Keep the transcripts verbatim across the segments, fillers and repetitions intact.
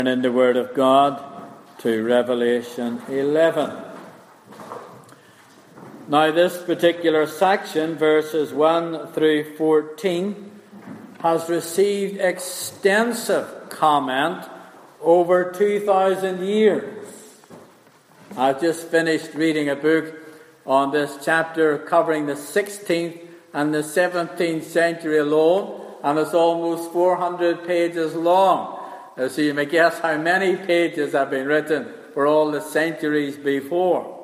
In the Word of God to Revelation eleven. Now this particular section, verses one through fourteen, has received extensive comment over two thousand years. I've just finished reading a book on this chapter covering the sixteenth and the seventeenth century alone, and it's almost four hundred pages long. So you may guess how many pages have been written for all the centuries before.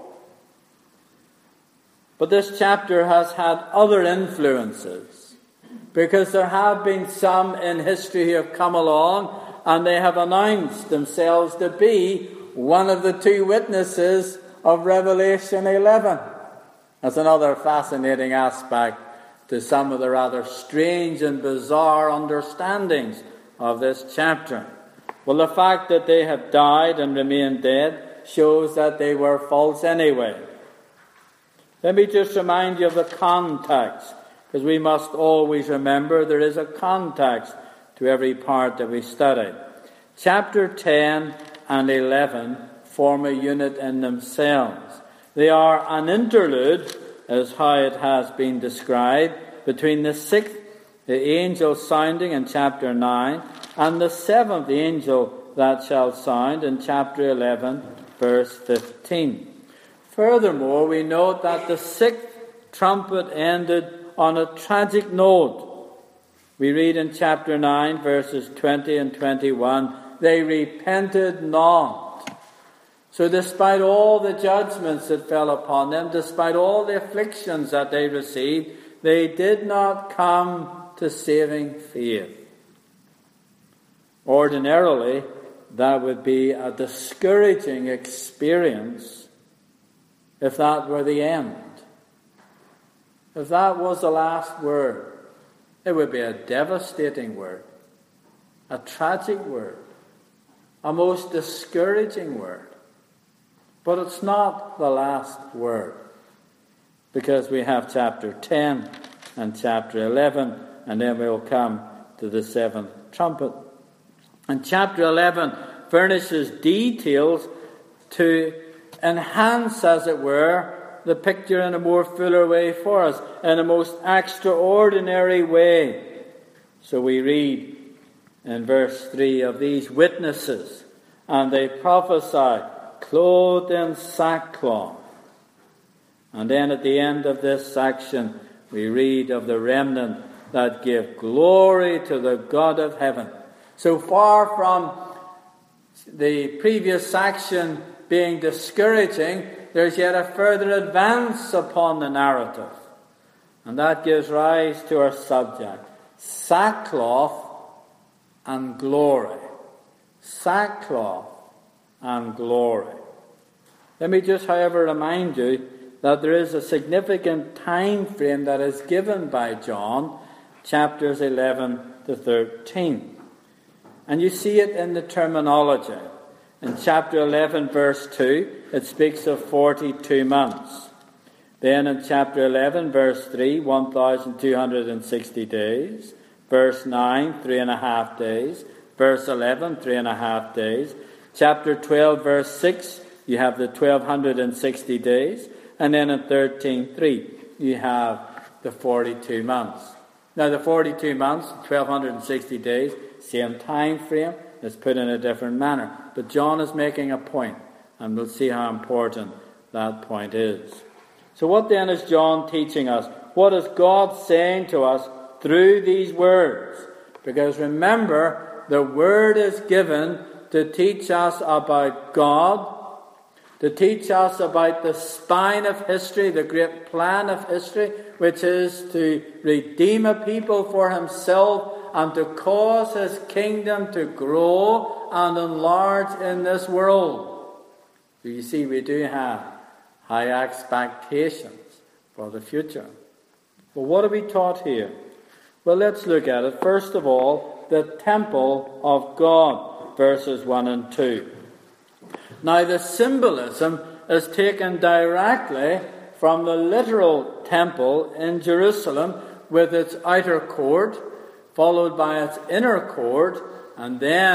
But this chapter has had other influences, because there have been some in history who have come along and they have announced themselves to be one of the two witnesses of Revelation eleven. That's another fascinating aspect to some of the rather strange and bizarre understandings of this chapter. Well, the fact that they have died and remained dead shows that they were false anyway. Let me just remind you of the context, because we must always remember there is a context to every part that we study. Chapter ten and eleven form a unit in themselves. They are an interlude, as how it has been described, between the sixth, the angel sounding in chapter nine, and the seventh angel that shall sound in chapter eleven, verse fifteen. Furthermore, we note that the sixth trumpet ended on a tragic note. We read in chapter nine, verses twenty and twenty-one, they repented not. So despite all the judgments that fell upon them, despite all the afflictions that they received, they did not come to saving faith. Ordinarily, that would be a discouraging experience if that were the end. If that was the last word, it would be a devastating word, a tragic word, a most discouraging word. But it's not the last word, because we have chapter ten and chapter eleven, and then we'll come to the seventh trumpet. And chapter eleven furnishes details to enhance, as it were, the picture in a more fuller way for us, in a most extraordinary way. So we read in verse three of these witnesses, and they prophesy, clothed in sackcloth. And then at the end of this section, we read of the remnant that give glory to the God of heaven. So far from the previous section being discouraging, there's yet a further advance upon the narrative. And that gives rise to our subject, sackcloth and glory. Sackcloth and glory. Let me just, however, remind you that there is a significant time frame that is given by John, chapters eleven to thirteen. And you see it in the terminology. In chapter eleven, verse two, it speaks of forty-two months. Then in chapter eleven, verse three, one thousand two hundred sixty days. Verse nine, three and a half days. Verse eleven, three and a half days. Chapter twelve, verse six, you have the twelve sixty days. And then in thirteen, three, you have the forty-two months. Now the forty-two months, twelve sixty days, same time frame, it's put in a different manner. But John is making a point, and we'll see how important that point is. So what then is John teaching us? What is God saying to us through these words? Because remember, the word is given to teach us about God, to teach us about the spine of history, the great plan of history, which is to redeem a people for himself and to cause his kingdom to grow and enlarge in this world. So you see, we do have high expectations for the future. Well, what are we taught here? Well, let's look at it. First of all, the temple of God, verses one and two. Now, the symbolism is taken directly from the literal temple in Jerusalem, with its outer court, followed by its inner court, and then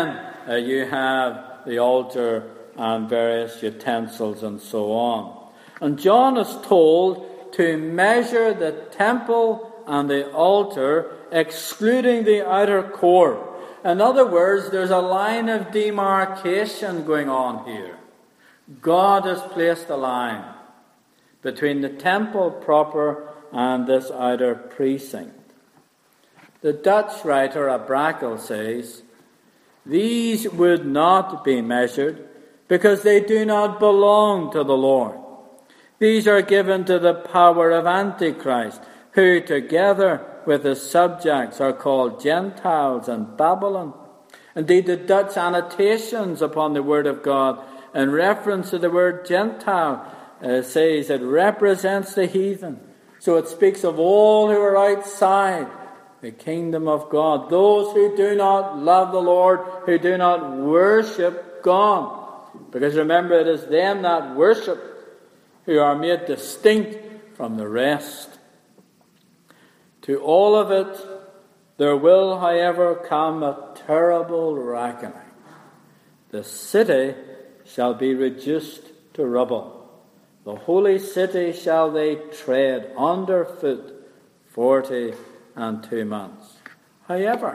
uh, you have the altar and various utensils and so on. And John is told to measure the temple and the altar, excluding the outer court. In other words, there's a line of demarcation going on here. God has placed a line between the temple proper and this outer precinct. The Dutch writer Abrakel says, "These would not be measured because they do not belong to the Lord. These are given to the power of Antichrist, who together with his subjects are called Gentiles and Babylon." Indeed, the Dutch annotations upon the Word of God in reference to the word Gentile uh, says it represents the heathen. So it speaks of all who are outside the kingdom of God, those who do not love the Lord, who do not worship God. Because remember, it is them that worship who are made distinct from the rest. To all of it, there will, however, come a terrible reckoning. The city shall be reduced to rubble. The holy city shall they tread under foot forty and two months. However,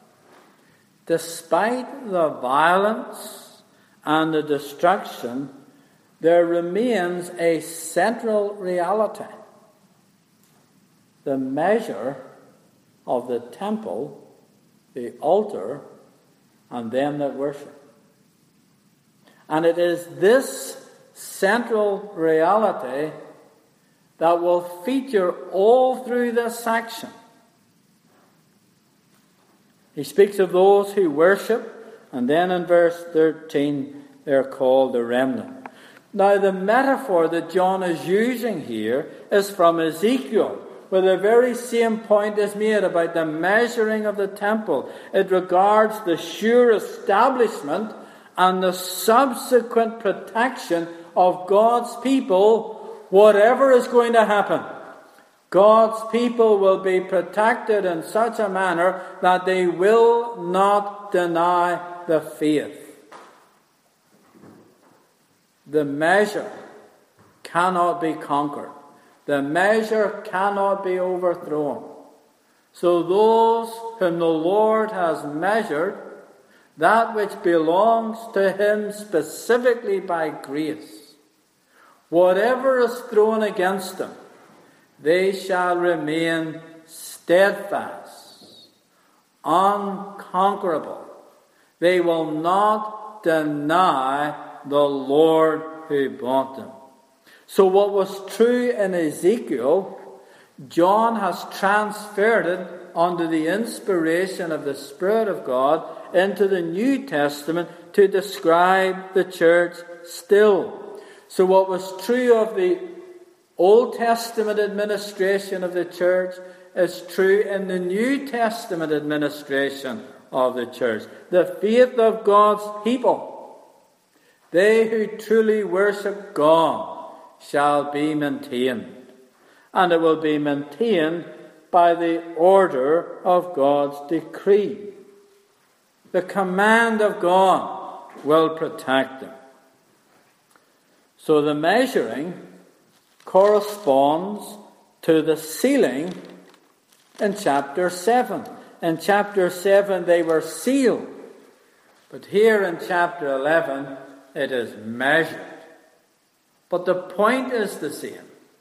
despite the violence and the destruction, there remains a central reality. The measure of the temple, the altar, and them that worship. And it is this central reality that will feature all through this section. He speaks of those who worship, and then in verse thirteen, they're called the remnant. Now, the metaphor that John is using here is from Ezekiel, where the very same point is made about the measuring of the temple. It regards the sure establishment and the subsequent protection of God's people, whatever is going to happen. God's people will be protected in such a manner that they will not deny the faith. The measure cannot be conquered. The measure cannot be overthrown. So those whom the Lord has measured, that which belongs to him specifically by grace, whatever is thrown against them, they shall remain steadfast, unconquerable. They will not deny the Lord who bought them. So what was true in Ezekiel, John has transferred it under the inspiration of the Spirit of God into the New Testament to describe the church still. So what was true of the Old Testament administration of the church is true in the New Testament administration of the church. The faith of God's people, they who truly worship God, shall be maintained. And it will be maintained by the order of God's decree. The command of God will protect them. So the measuring corresponds to the sealing in chapter seven. In chapter seven they were sealed. But here in chapter eleven it is measured. But the point is the same.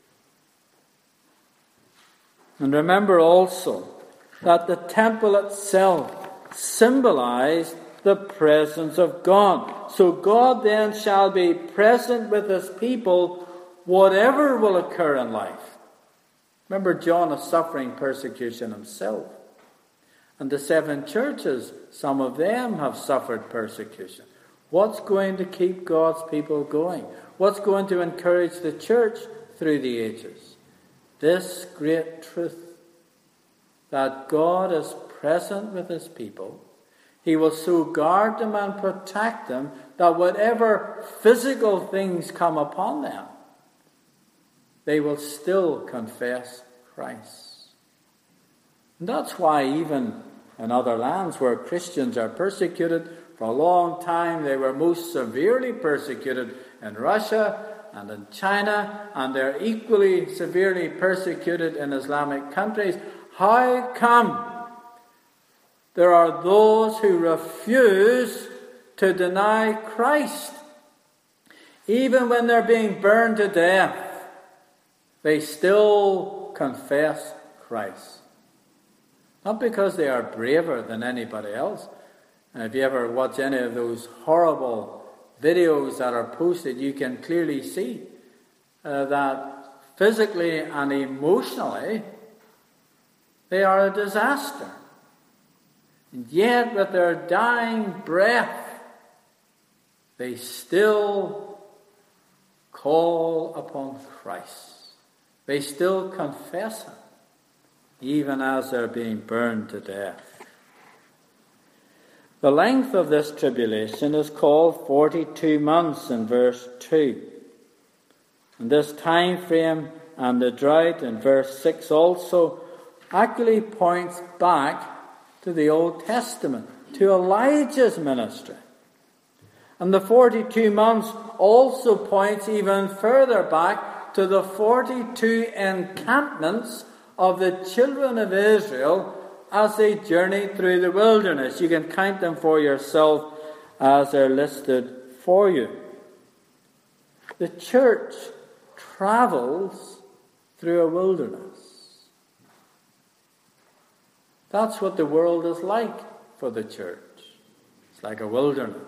And remember also that the temple itself symbolized the presence of God. So God then shall be present with his people whatever will occur in life. Remember, John is suffering persecution himself. And the seven churches, some of them have suffered persecution. What's going to keep God's people going? What's going to encourage the church through the ages? This great truth, that God is present with his people. He will so guard them and protect them that whatever physical things come upon them, they will still confess Christ. And that's why even in other lands where Christians are persecuted, For a long time they were most severely persecuted in Russia and in China, and they're equally severely persecuted in Islamic countries. How come there are those who refuse to deny Christ? Even when they're being burned to death, they still confess Christ. Not because they are braver than anybody else. And if you ever watch any of those horrible videos that are posted, you can clearly see uh, that physically and emotionally they are a disaster. And yet, with their dying breath, they still call upon Christ. They still confess Him, even as they're being burned to death. The length of this tribulation is called forty-two months in verse two. And this time frame and the drought in verse six also actually points back to the Old Testament, to Elijah's ministry. And the forty-two months also points even further back to the forty-two encampments of the children of Israel as they journeyed through the wilderness. You can count them for yourself as they're listed for you. The church travels through a wilderness. That's what the world is like for the church. It's like a wilderness.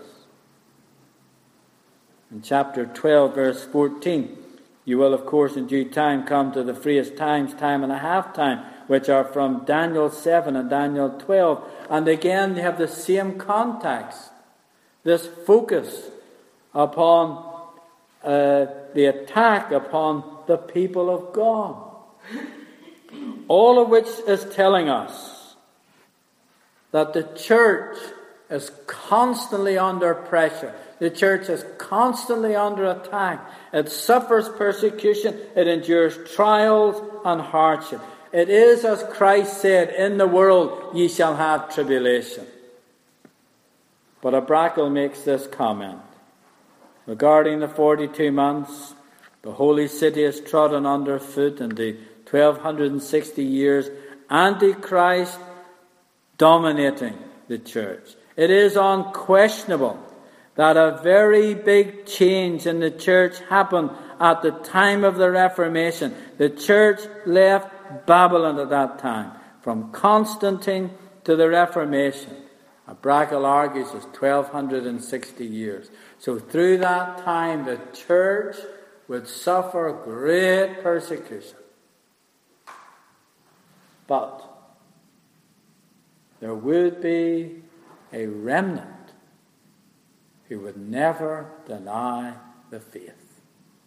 In chapter twelve, verse fourteen, you will, of course, in due time come to the phrase times, time and a half time, which are from Daniel seven and Daniel twelve. And again, you have the same context. This focus upon uh, the attack upon the people of God. All of which is telling us that the church is constantly under pressure. The church is constantly under attack. It suffers persecution. It endures trials and hardship. It is as Christ said, in the world ye shall have tribulation. But Abrakel makes this comment. Regarding the forty-two months, the holy city is trodden underfoot, and the twelve sixty years, Antichrist dominating the church. It is unquestionable that a very big change in the church happened at the time of the Reformation. The church left Babylon at that time. From Constantine to the Reformation, Abrakel argues is twelve sixty years. So through that time, the church would suffer great persecution. But there would be a remnant who would never deny the faith.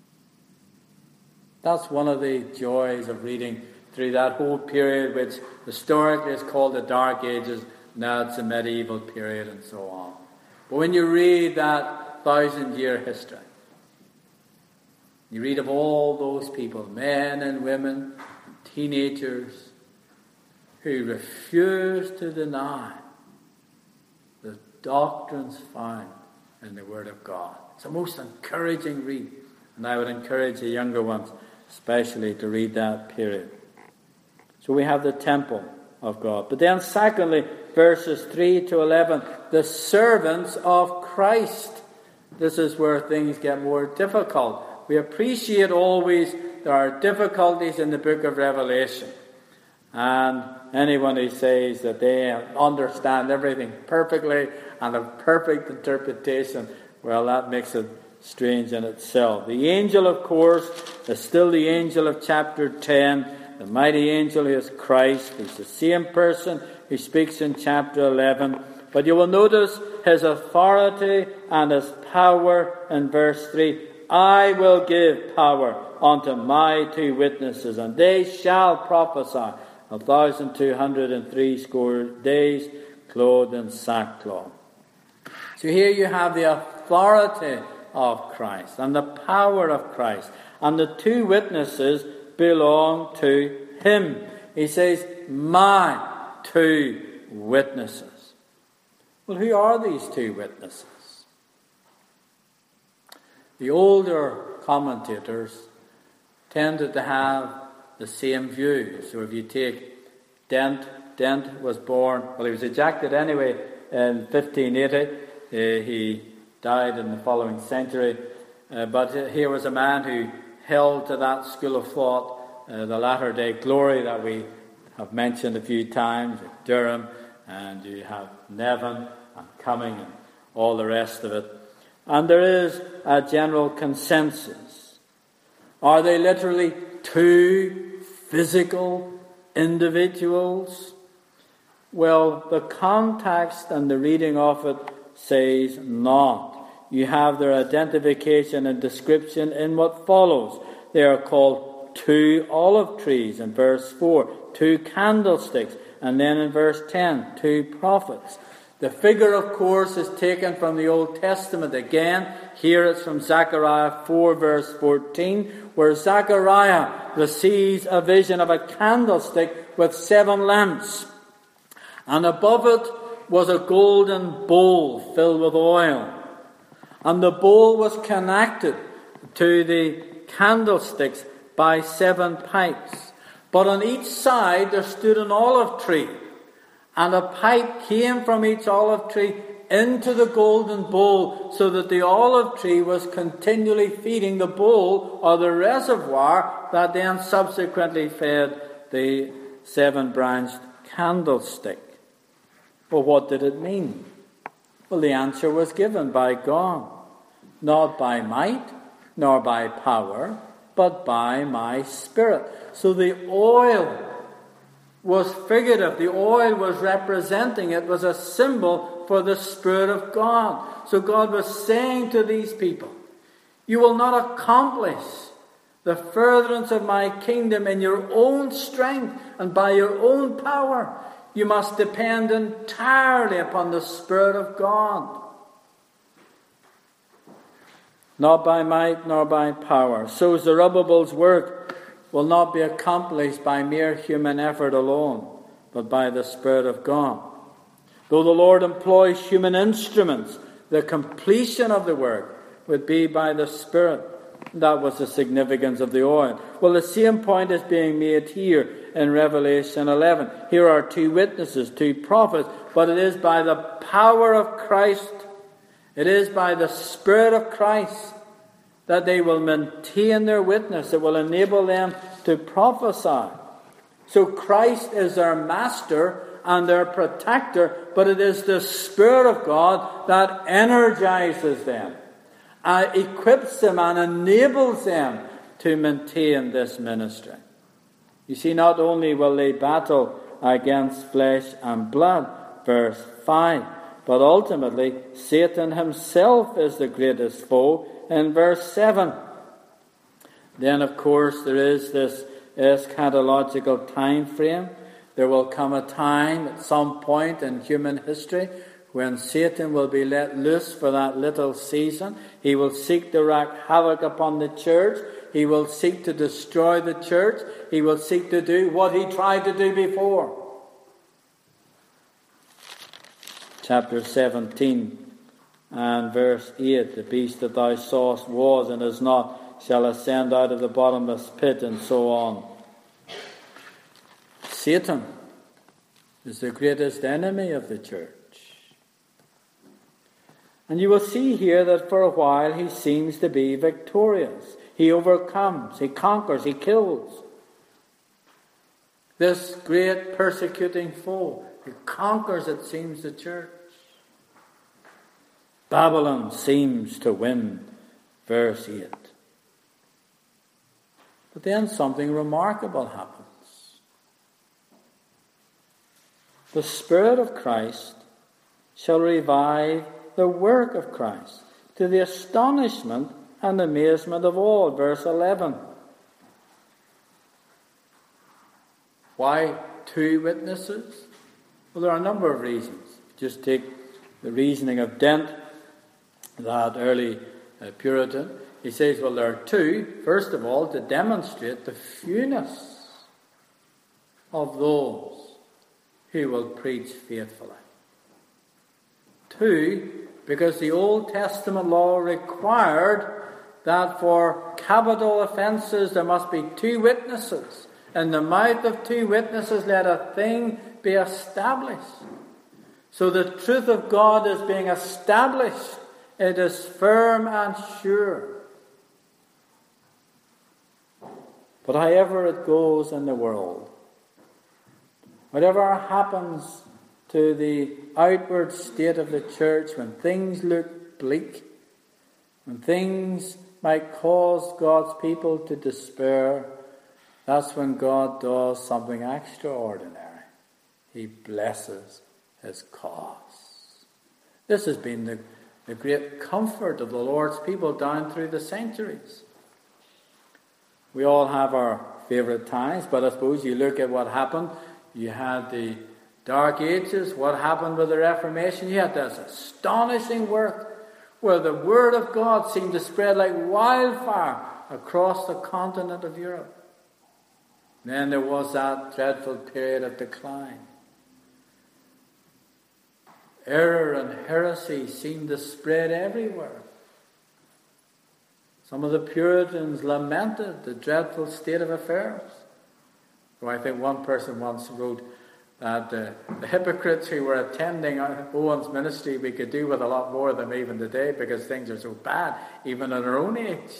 That's one of the joys of reading through that whole period, which historically is called the Dark Ages. Now it's the medieval period and so on. But when you read that thousand-year history, you read of all those people, men and women, teenagers, who refuse to deny the doctrines found in the Word of God. It's a most encouraging read. And I would encourage the younger ones especially to read that period. So we have the temple of God. But then secondly, verses three to eleven, the servants of Christ. This is where things get more difficult. We appreciate always there are difficulties in the book of Revelation. And anyone who says that they understand everything perfectly and have perfect interpretation, well, that makes it strange in itself. The angel, of course, is still the angel of chapter ten, the mighty angel who is Christ. He's the same person who speaks in chapter eleven. But you will notice his authority and his power in verse three. I will give power unto my two witnesses, and they shall prophesy a thousand two hundred and three score days, clothed in sackcloth. So here you have the authority of Christ and the power of Christ. And the two witnesses belong to him. He says, my two witnesses. Well, who are these two witnesses? The older commentators tended to have the same view. So if you take Dent, Dent was born, well, he was ejected anyway in fifteen eighty. Uh, he died in the following century. Uh, but here was a man who held to that school of thought, uh, the latter-day glory that we have mentioned a few times, Durham, and you have Nevin and Cumming and all the rest of it. And there is a general consensus. Are they literally two physical individuals? Well, the context and the reading of it says not. You have their identification and description in what follows. They are called two olive trees in verse four, two candlesticks, and then in verse ten, two prophets. The figure, of course, is taken from the Old Testament again. Here it's from Zechariah four, verse fourteen, where Zechariah receives a vision of a candlestick with seven lamps. And above it was a golden bowl filled with oil. And the bowl was connected to the candlesticks by seven pipes. But on each side there stood an olive tree. And a pipe came from each olive tree into the golden bowl, so that the olive tree was continually feeding the bowl or the reservoir that then subsequently fed the seven-branched candlestick. Well, what did it mean? Well, the answer was given by God. Not by might, nor by power, but by my Spirit. So the oil was figurative. The oil was representing, it was a symbol for the Spirit of God. So God was saying to these people, you will not accomplish the furtherance of my kingdom in your own strength and by your own power. You must depend entirely upon the Spirit of God. Not by might nor by power. So Zerubbabel's work will not be accomplished by mere human effort alone, but by the Spirit of God. Though the Lord employs human instruments, the completion of the work would be by the Spirit. That was the significance of the oil. Well, the same point is being made here in Revelation eleven. Here are two witnesses, two prophets, but it is by the power of Christ, it is by the Spirit of Christ that they will maintain their witness. It will enable them to prophesy. So Christ is their master and their protector, but it is the Spirit of God that energizes them, uh, equips them and enables them to maintain this ministry. You see, not only will they battle against flesh and blood, verse five, but ultimately Satan himself is the greatest foe in verse seven. Then, of course, there is this eschatological time frame. There will come a time at some point in human history when Satan will be let loose for that little season. He will seek to wreak havoc upon the church. He will seek to destroy the church. He will seek to do what he tried to do before. Chapter seventeen and verse eight, the beast that thou sawest was and is not, shall ascend out of the bottomless pit, and so on. Satan is the greatest enemy of the church. And you will see here that for a while he seems to be victorious. He overcomes, he conquers, he kills. This great persecuting foe, he conquers, it seems, the church. Babylon seems to win, verse eight. But then something remarkable happens. The Spirit of Christ shall revive the work of Christ, to the astonishment and amazement of all. Verse eleven. Why two witnesses? Well, there are a number of reasons. Just take the reasoning of Dent, that early uh, Puritan. He says, well, there are two. First of all, to demonstrate the fewness of those who will preach faithfully. Two, because the Old Testament law required that for capital offences there must be two witnesses. In the mouth of two witnesses let a thing be established. So the truth of God is being established. It is firm and sure. But however it goes in the world, whatever happens to the outward state of the church, when things look bleak, when things might cause God's people to despair, that's when God does something extraordinary. He blesses his cause. This has been the, the great comfort of the Lord's people down through the centuries. We all have our favourite times, but I suppose you look at what happened. You had the Dark Ages. What happened with the Reformation? You had this astonishing work where the Word of God seemed to spread like wildfire across the continent of Europe. Then there was that dreadful period of decline. Error and heresy seemed to spread everywhere. Some of the Puritans lamented the dreadful state of affairs. Well, I think one person once wrote that uh, the hypocrites who were attending Owen's ministry, we could do with a lot more of them even today because things are so bad, even in our own age.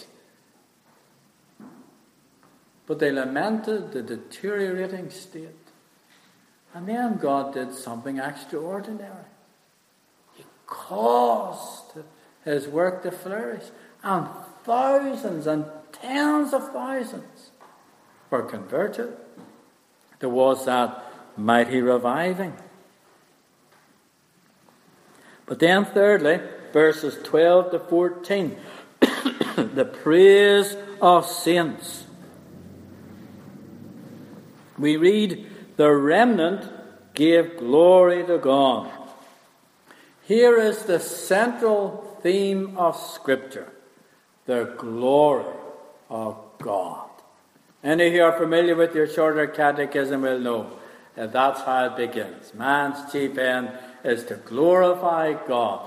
But they lamented the deteriorating state. And then God did something extraordinary. He caused his work to flourish. And thousands and tens of thousands were converted. There was that mighty reviving. But then thirdly, verses twelve to fourteen, the praise of saints. We read, the remnant gave glory to God. Here is the central theme of Scripture, the glory of God. Any who are familiar with your shorter catechism will know that that's how it begins. Man's chief end is to glorify God.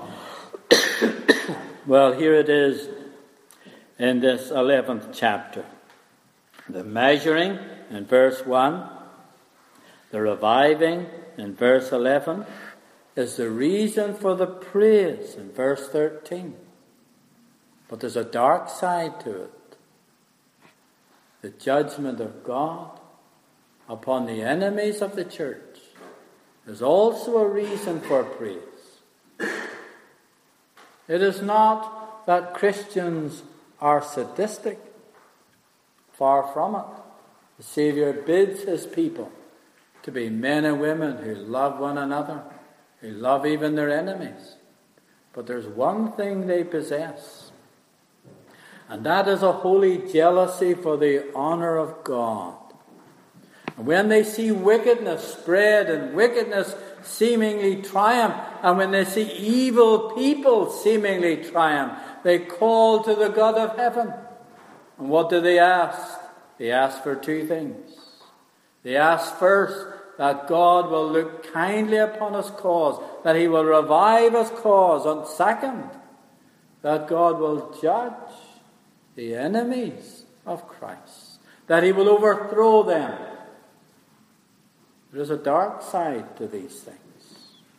Well, here it is in this eleventh chapter. The measuring in verse one, the reviving in verse eleven, is the reason for the praise in verse thirteen. But there's a dark side to it. The judgment of God upon the enemies of the church is also a reason for praise. It is not that Christians are sadistic. Far from it. The Saviour bids his people to be men and women who love one another, who love even their enemies. But there's one thing they possess, and that is a holy jealousy for the honour of God. And when they see wickedness spread and wickedness seemingly triumph, and when they see evil people seemingly triumph, they call to the God of heaven. And what do they ask? They ask for two things. They ask first that God will look kindly upon his cause, that he will revive his cause. And second, that God will judge the enemies of Christ, that he will overthrow them. There is a dark side to these things,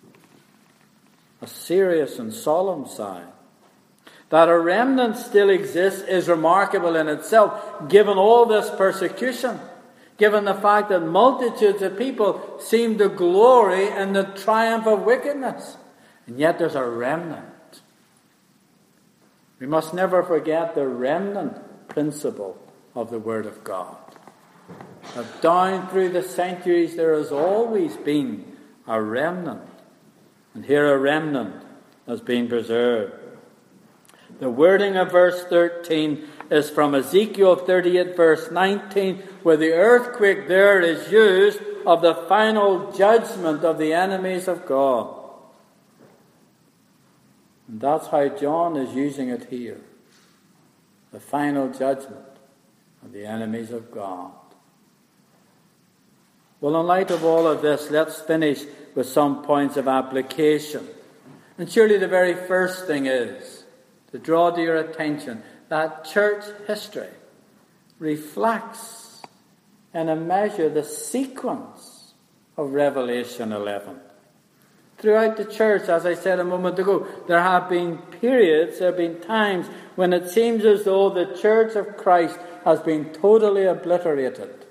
a serious and solemn side. That a remnant still exists is remarkable in itself, given all this persecution, given the fact that multitudes of people seem to glory in the triumph of wickedness. And yet there's a remnant. We must never forget the remnant principle of the Word of God. That down through the centuries there has always been a remnant. And here a remnant has been preserved. The wording of verse thirteen is from Ezekiel thirty-eight verse nineteen, where the earthquake there is used of the final judgment of the enemies of God. And that's how John is using it here. The final judgment of the enemies of God. Well, in light of all of this, let's finish with some points of application. And surely the very first thing is to draw to your attention that church history reflects in a measure the sequence of Revelation eleven. Throughout the church, as I said a moment ago, there have been periods, there have been times when it seems as though the church of Christ has been totally obliterated.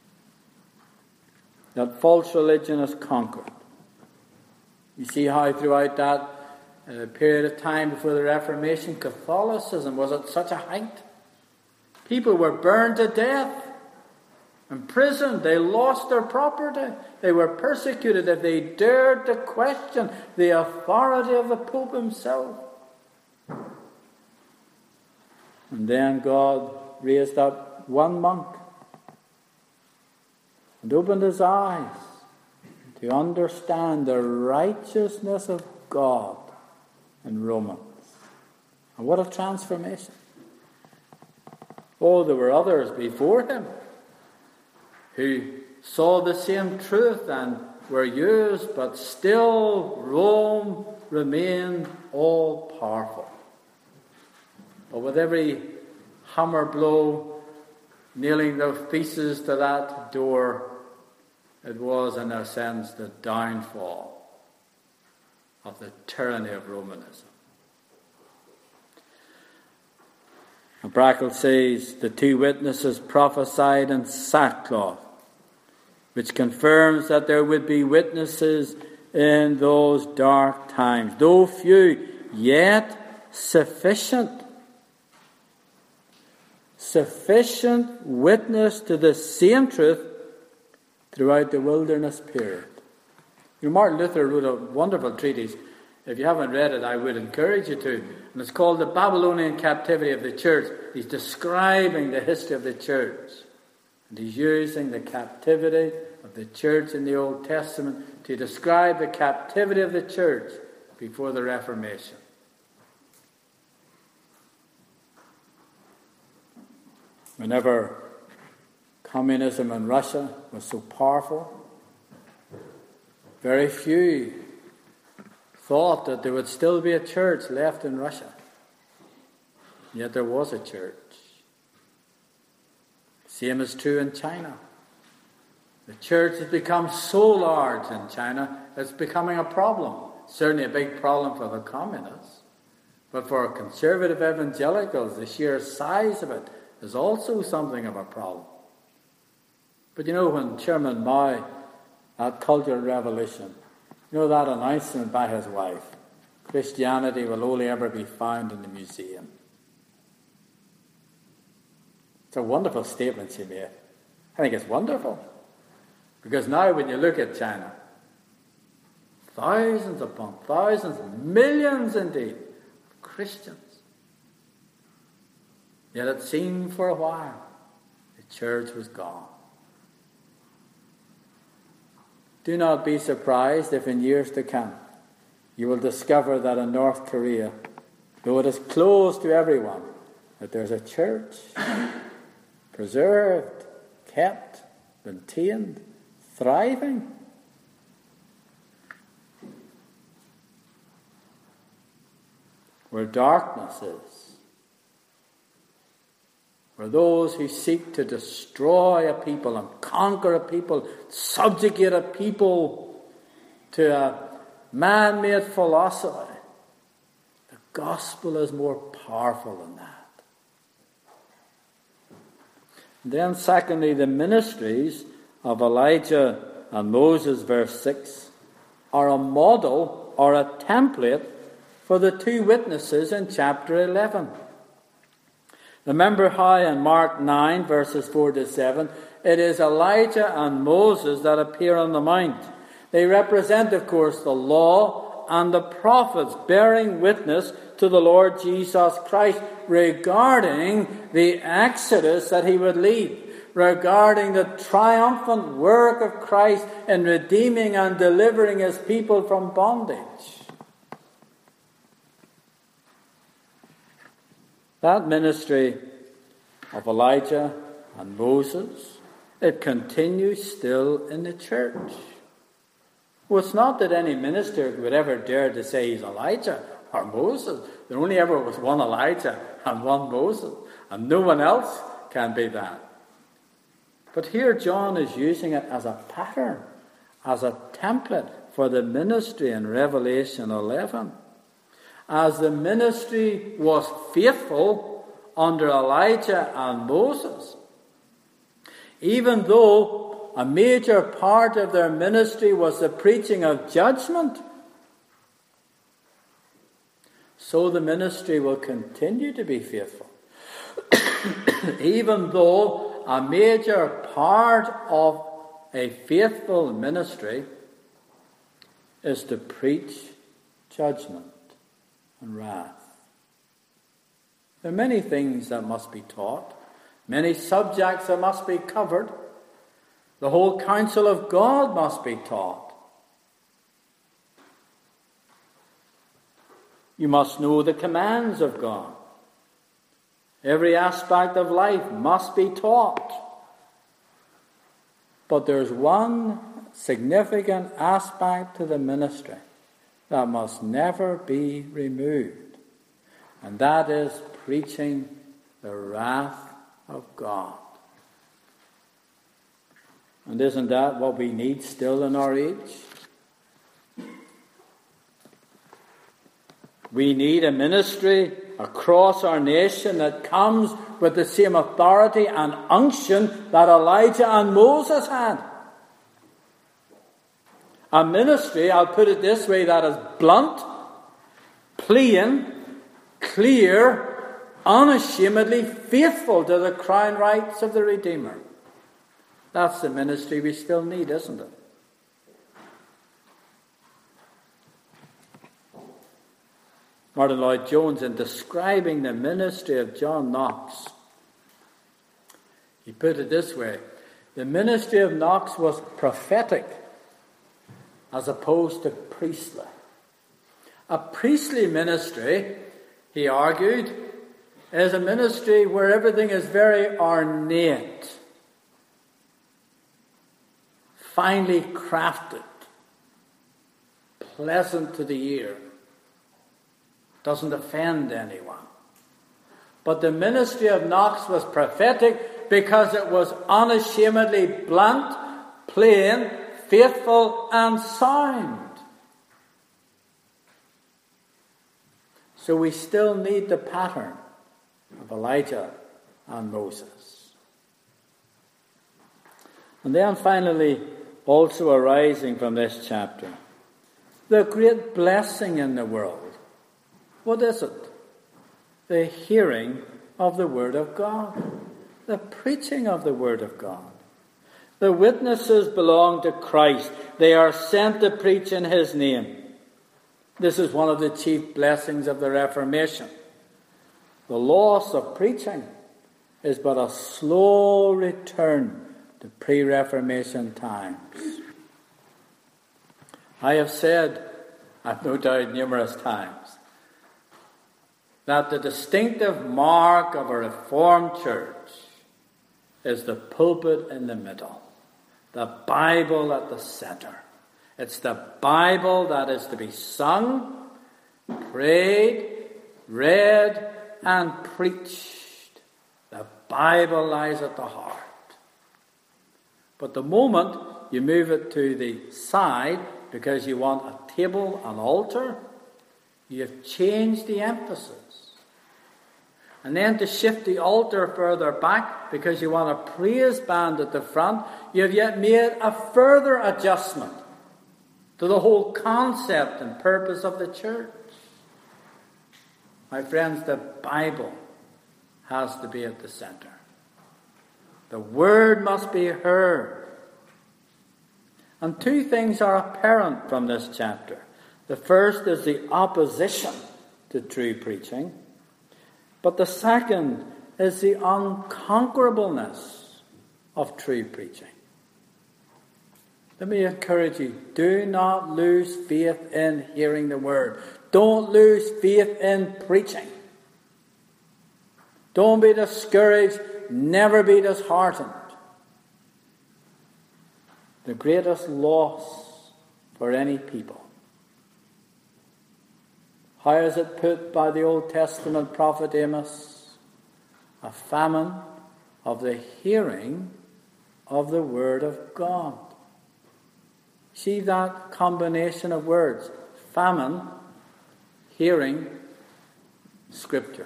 That false religion has conquered. You see how throughout that uh, period of time before the Reformation, Catholicism was at such a height. People were burned to death, imprisoned, they lost their property, they were persecuted if they dared to question the authority of the Pope himself. And then God raised up one monk and opened his eyes to understand the righteousness of God in Romans. And what a transformation. Oh, there were others before him who saw the same truth and were used, but still Rome remained all powerful. But with every hammer blow nailing the thesis to that door, it was, in a sense, the downfall of the tyranny of Romanism. And Brackle says the two witnesses prophesied in sackcloth, which confirms that there would be witnesses in those dark times, though few, yet sufficient. Sufficient witness to the same truth throughout the wilderness period. You know, Martin Luther wrote a wonderful treatise. If you haven't read it, I would encourage you to. And it's called The Babylonian Captivity of the Church. He's describing the history of the church. And he's using the captivity of the church in the Old Testament to describe the captivity of the church before the Reformation. Whenever communism in Russia was so powerful, very few thought that there would still be a church left in Russia. Yet there was a church. Same is true in China. The church has become so large in China, it's becoming a problem. Certainly a big problem for the communists. But for conservative evangelicals, the sheer size of it is also something of a problem. But you know, when Chairman Mao, that Cultural Revolution, you know that announcement by his wife, Christianity will only ever be found in the museum. It's a wonderful statement she made. I think it's wonderful. Because now when you look at China, thousands upon thousands, millions indeed, of Christians. Yet it seemed for a while the church was gone. Do not be surprised if in years to come you will discover that in North Korea, though it is closed to everyone, that there's a church preserved, kept, maintained, thriving. Where darkness is, where those who seek to destroy a people and conquer a people, subjugate a people to a man-made philosophy, the gospel is more powerful than that. And then secondly, the ministries of Elijah and Moses, verse six, are a model or a template for the two witnesses in chapter eleven. Remember how in Mark nine, verses four to seven, it is Elijah and Moses that appear on the mount. They represent, of course, the law and the prophets, bearing witness to the Lord Jesus Christ regarding the exodus that he would lead, regarding the triumphant work of Christ in redeeming and delivering his people from bondage. That ministry of Elijah and Moses, it continues still in the church. Well, it's not that any minister would ever dare to say he's Elijah or Moses. There only ever was one Elijah and one Moses, and no one else can be that. But here John is using it as a pattern, as a template for the ministry in Revelation eleven. As the ministry was faithful under Elijah and Moses, even though a major part of their ministry was the preaching of judgment, so the ministry will continue to be faithful. Even though a major part of a faithful ministry is to preach judgment and wrath. There are many things that must be taught, many subjects that must be covered. The whole counsel of God must be taught. You must know the commands of God. Every aspect of life must be taught. But there's one significant aspect to the ministry that must never be removed, and that is preaching the wrath of God. And isn't that what we need still in our age? We need a ministry across our nation that comes with the same authority and unction that Elijah and Moses had. A ministry, I'll put it this way, that is blunt, plain, clear, unashamedly faithful to the crown rights of the Redeemer. That's the ministry we still need, isn't it? Martin Lloyd-Jones, in describing the ministry of John Knox, he put it this way: the ministry of Knox was prophetic as opposed to priestly. A priestly ministry, he argued, is a ministry where everything is very ornate, finely crafted, pleasant to the ear, doesn't offend anyone. But the ministry of Knox was prophetic because it was unashamedly blunt, plain, faithful and sound. So we still need the pattern of Elijah and Moses. And then finally, also arising from this chapter, the great blessing in the world. What is it? The hearing of the Word of God, the preaching of the Word of God. The witnesses belong to Christ. They are sent to preach in His name. This is one of the chief blessings of the Reformation. The loss of preaching is but a slow return to pre-Reformation times. I have said, I've no doubt numerous times, that the distinctive mark of a Reformed church is the pulpit in the middle. The Bible at the center. It's the Bible that is to be sung, prayed, read, and preached. The Bible lies at the heart. But the moment you move it to the side because you want a table, an altar, you have changed the emphasis. And then to shift the altar further back because you want a praise band at the front, you have yet made a further adjustment to the whole concept and purpose of the church. My friends, the Bible has to be at the center. The Word must be heard. And two things are apparent from this chapter. The first is the opposition to true preaching. But the second is the unconquerableness of true preaching. Let me encourage you, do not lose faith in hearing the Word. Don't lose faith in preaching. Don't be discouraged. Never be disheartened. The greatest loss for any people. How is it put by the Old Testament prophet Amos? A famine of the hearing of the word of God. See that combination of words. Famine, hearing, Scripture.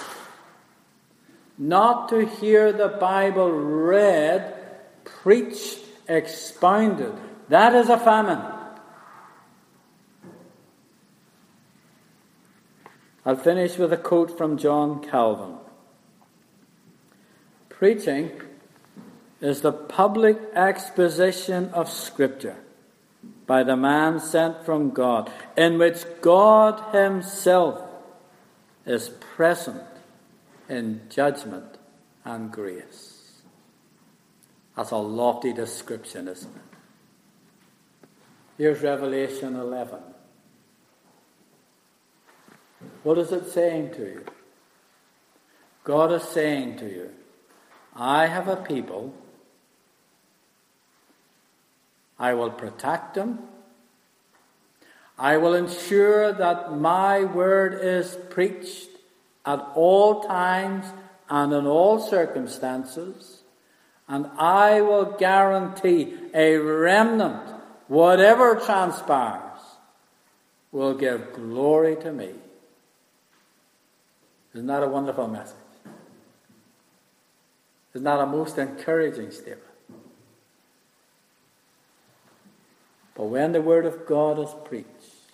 Not to hear the Bible read, preached, expounded. That is a famine. I'll finish with a quote from John Calvin. Preaching is the public exposition of Scripture by the man sent from God, in which God himself is present in judgment and grace. That's a lofty description, isn't it? Here's Revelation eleven. What is it saying to you? God is saying to you, I have a people. I will protect them. I will ensure that my word is preached at all times and in all circumstances. And I will guarantee a remnant, whatever transpires, will give glory to me. Isn't that a wonderful message? Isn't that a most encouraging statement? But when the word of God is preached,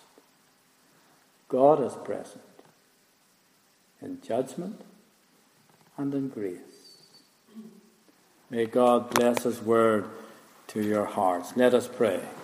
God is present in judgment and in grace. May God bless his word to your hearts. Let us pray.